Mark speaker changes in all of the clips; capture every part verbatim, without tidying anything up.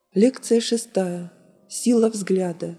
Speaker 1: Лекция шестая. Сила взгляда.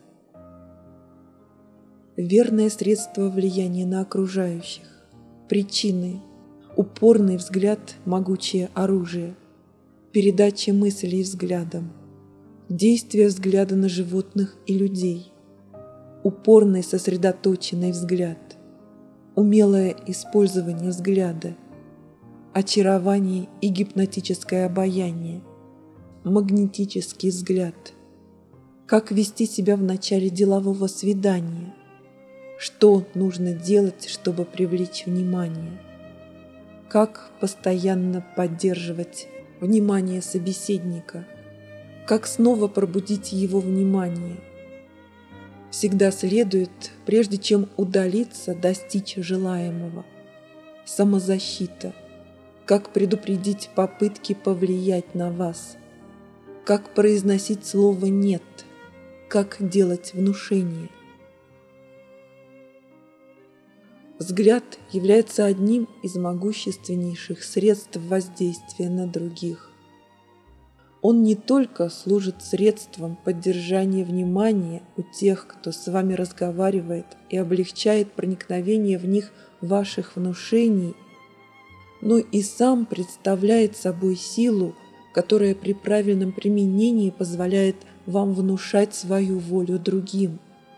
Speaker 1: Верное средство влияния на окружающих. Причины. Упорный взгляд – могучее оружие. Передача мыслей взглядом. Действие взгляда на животных и людей. Упорный сосредоточенный взгляд. Умелое использование взгляда. Очарование и гипнотическое обаяние. Магнетический взгляд. Как вести себя в начале делового свидания? Что нужно делать, чтобы привлечь внимание? Как постоянно поддерживать внимание собеседника? Как снова пробудить его внимание? Всегда следует, прежде чем удалиться, достичь желаемого. Самозащита. Как предупредить попытки повлиять на вас? Как произносить слово «нет», как делать внушение. Взгляд является одним из могущественнейших средств воздействия на других. Он не только служит средством поддержания внимания у тех, кто с вами разговаривает, и облегчает проникновение в них ваших внушений, но и сам представляет собой силу, которая при правильном применении позволяет вам внушать свою волю другим.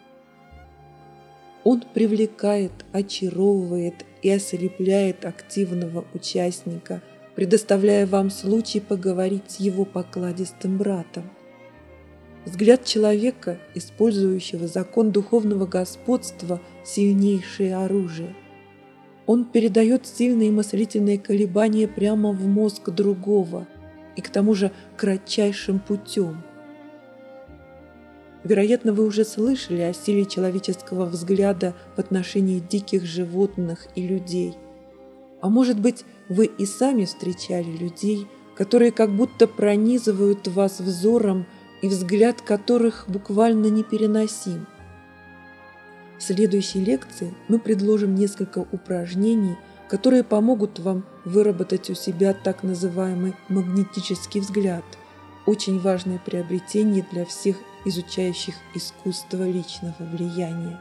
Speaker 1: Он привлекает, очаровывает и ослепляет активного участника, предоставляя вам случай поговорить с его покладистым братом. Взгляд человека, использующего закон духовного господства, сильнейшее оружие. Он передает сильные мыслительные колебания прямо в мозг другого, и к тому же кратчайшим путем. Вероятно, вы уже слышали о силе человеческого взгляда в отношении диких животных и людей. А может быть, вы и сами встречали людей, которые как будто пронизывают вас взором, и взгляд которых буквально непереносим. В следующей лекции мы предложим несколько упражнений, которые помогут вам выработать у себя так называемый магнетический взгляд, очень важное приобретение для всех изучающих искусство личного влияния.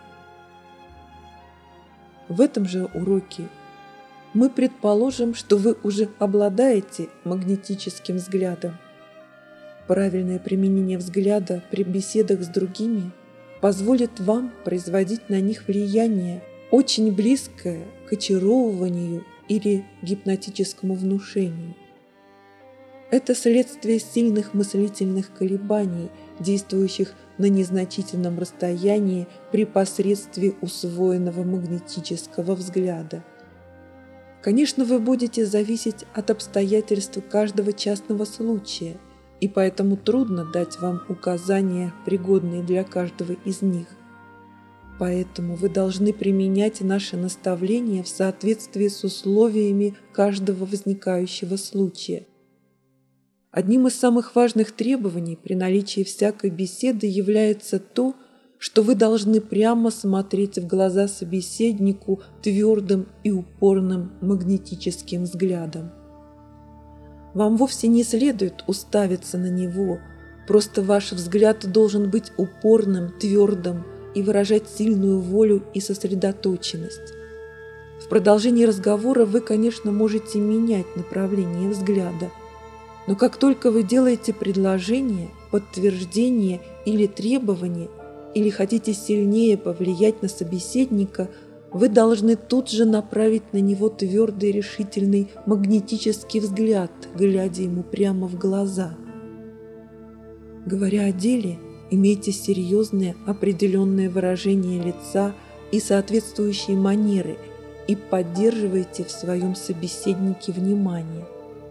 Speaker 1: В этом же уроке мы предположим, что вы уже обладаете магнетическим взглядом. Правильное применение взгляда при беседах с другими позволит вам производить на них влияние, очень близкое к очаровыванию или гипнотическому внушению. Это следствие сильных мыслительных колебаний, действующих на незначительном расстоянии при посредстве усвоенного магнетического взгляда. Конечно, вы будете зависеть от обстоятельств каждого частного случая, и поэтому трудно дать вам указания, пригодные для каждого из них. Поэтому вы должны применять наши наставления в соответствии с условиями каждого возникающего случая. Одним из самых важных требований при наличии всякой беседы является то, что вы должны прямо смотреть в глаза собеседнику твердым и упорным магнетическим взглядом. Вам вовсе не следует уставиться на него, просто ваш взгляд должен быть упорным, твердым и выражать сильную волю и сосредоточенность. В продолжении разговора вы, конечно, можете менять направление взгляда, но как только вы делаете предложение, подтверждение или требование, или хотите сильнее повлиять на собеседника, вы должны тут же направить на него твердый и решительный магнетический взгляд, глядя ему прямо в глаза. Говоря о деле, имейте серьезное определенное выражение лица и соответствующие манеры и поддерживайте в своем собеседнике внимание.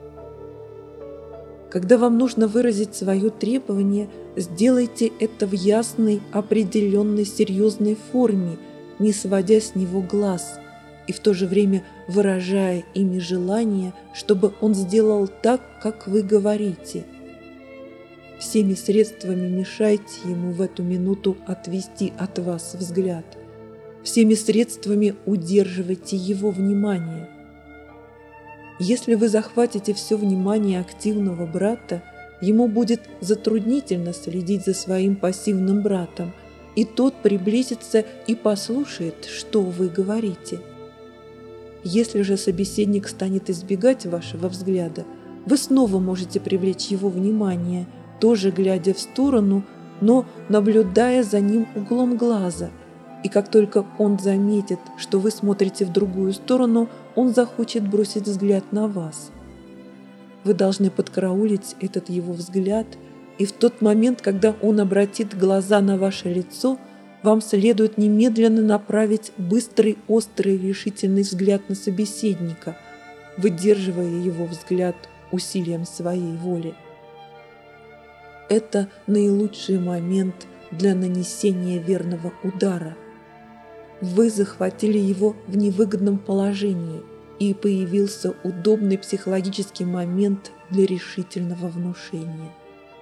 Speaker 1: Когда вам нужно выразить свое требование, сделайте это в ясной, определенной, серьезной форме, не сводя с него глаз, и в то же время выражая ими желание, чтобы он сделал так, как вы говорите. Всеми средствами мешайте ему в эту минуту отвести от вас взгляд. Всеми средствами удерживайте его внимание. Если вы захватите все внимание активного брата, ему будет затруднительно следить за своим пассивным братом, и тот приблизится и послушает, что вы говорите. Если же собеседник станет избегать вашего взгляда, вы снова можете привлечь его внимание, тоже глядя в сторону, но наблюдая за ним углом глаза. И как только он заметит, что вы смотрите в другую сторону, он захочет бросить взгляд на вас. Вы должны подкараулить этот его взгляд, и в тот момент, когда он обратит глаза на ваше лицо, вам следует немедленно направить быстрый, острый, решительный взгляд на собеседника, выдерживая его взгляд усилием своей воли. Это наилучший момент для нанесения верного удара. Вы захватили его в невыгодном положении, и появился удобный психологический момент для решительного внушения.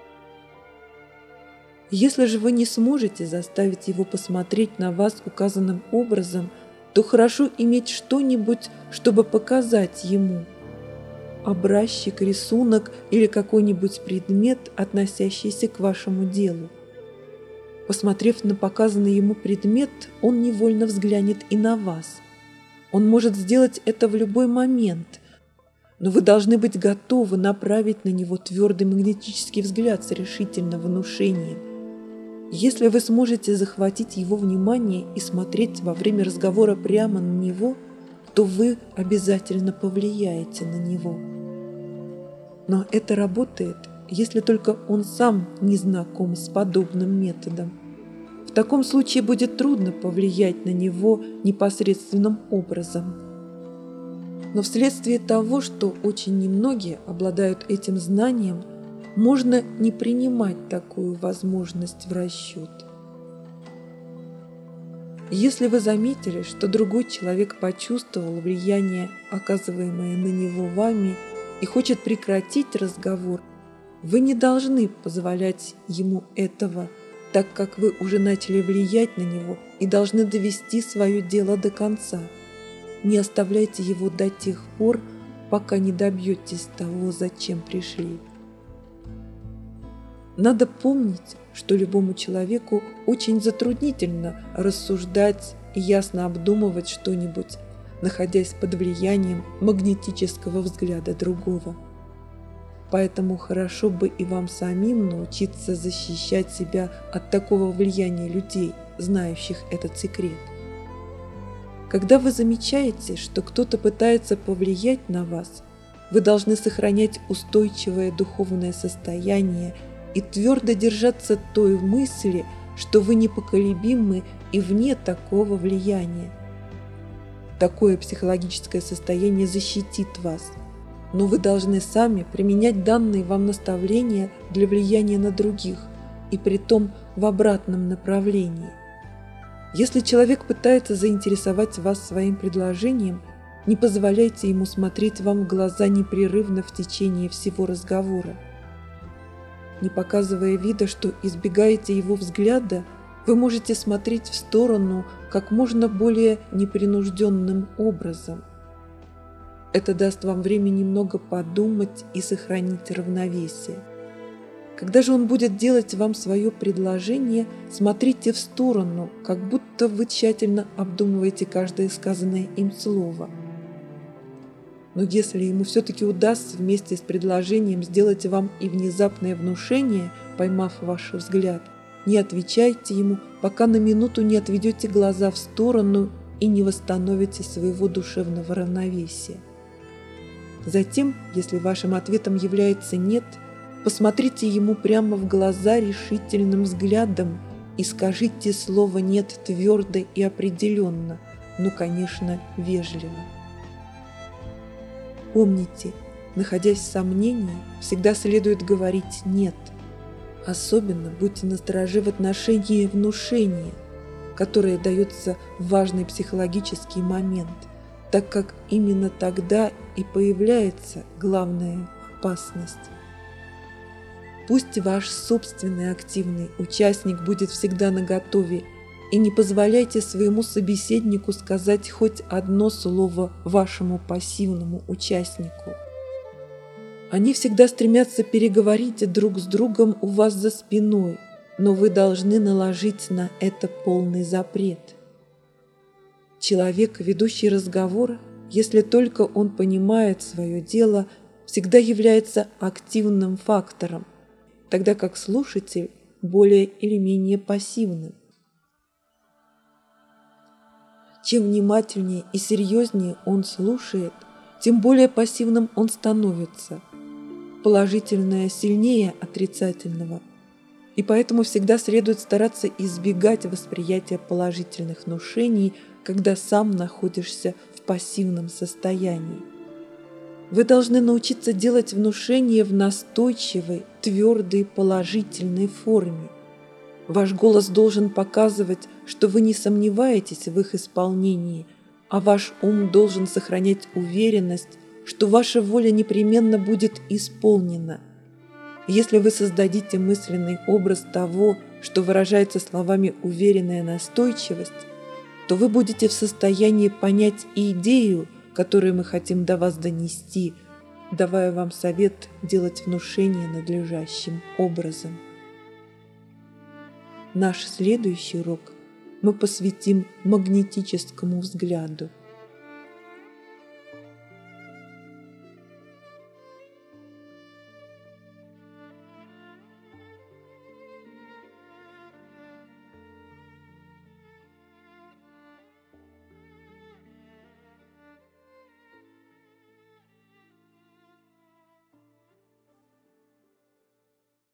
Speaker 1: Если же вы не сможете заставить его посмотреть на вас указанным образом, то хорошо иметь что-нибудь, чтобы показать ему. Образчик, рисунок или какой-нибудь предмет, относящийся к вашему делу. Посмотрев на показанный ему предмет, он невольно взглянет и на вас. Он может сделать это в любой момент, но вы должны быть готовы направить на него твердый магнетический взгляд с решительным внушением. Если вы сможете захватить его внимание и смотреть во время разговора прямо на него, то вы обязательно повлияете на него. Но это работает, если только он сам не знаком с подобным методом. В таком случае будет трудно повлиять на него непосредственным образом. Но вследствие того, что очень немногие обладают этим знанием, можно не принимать такую возможность в расчет. Если вы заметили, что другой человек почувствовал влияние, оказываемое на него вами, и хочет прекратить разговор, вы не должны позволять ему этого, так как вы уже начали влиять на него и должны довести свое дело до конца. Не оставляйте его до тех пор, пока не добьетесь того, зачем пришли. Надо помнить, что любому человеку очень затруднительно рассуждать и ясно обдумывать что-нибудь, находясь под влиянием магнетического взгляда другого. Поэтому хорошо бы и вам самим научиться защищать себя от такого влияния людей, знающих этот секрет. Когда вы замечаете, что кто-то пытается повлиять на вас, вы должны сохранять устойчивое духовное состояние и твердо держаться той мысли, что вы непоколебимы и вне такого влияния. Такое психологическое состояние защитит вас, но вы должны сами применять данные вам наставления для влияния на других, и притом в обратном направлении. Если человек пытается заинтересовать вас своим предложением, не позволяйте ему смотреть вам в глаза непрерывно в течение всего разговора. Не показывая вида, что избегаете его взгляда, вы можете смотреть в сторону как можно более непринужденным образом. Это даст вам время немного подумать и сохранить равновесие. Когда же он будет делать вам свое предложение, смотрите в сторону, как будто вы тщательно обдумываете каждое сказанное им слово. Но если ему все-таки удастся вместе с предложением сделать вам и внезапное внушение, поймав ваш взгляд, не отвечайте ему, пока на минуту не отведете глаза в сторону и не восстановите своего душевного равновесия. Затем, если вашим ответом является «нет», посмотрите ему прямо в глаза решительным взглядом и скажите слово «нет» твердо и определенно, но, конечно, вежливо. Помните, находясь в сомнении, всегда следует говорить «нет». Особенно будьте настороже в отношении внушения, которое дается в важный психологический момент, так как именно тогда и появляется главная опасность. Пусть ваш собственный активный участник будет всегда наготове, и не позволяйте своему собеседнику сказать хоть одно слово вашему пассивному участнику. Они всегда стремятся переговорить друг с другом у вас за спиной, но вы должны наложить на это полный запрет. Человек, ведущий разговор, если только он понимает свое дело, всегда является активным фактором, тогда как слушатель более или менее пассивным. Чем внимательнее и серьезнее он слушает, тем более пассивным он становится. Положительное сильнее отрицательного, и поэтому всегда следует стараться избегать восприятия положительных внушений, когда сам находишься в пассивном состоянии. Вы должны научиться делать внушения в настойчивой, твердой, положительной форме. Ваш голос должен показывать, что вы не сомневаетесь в их исполнении, а ваш ум должен сохранять уверенность, что ваша воля непременно будет исполнена. Если вы создадите мысленный образ того, что выражается словами «уверенная настойчивость», то вы будете в состоянии понять и идею, которую мы хотим до вас донести, давая вам совет делать внушение надлежащим образом. Наш следующий урок мы посвятим магнетическому взгляду.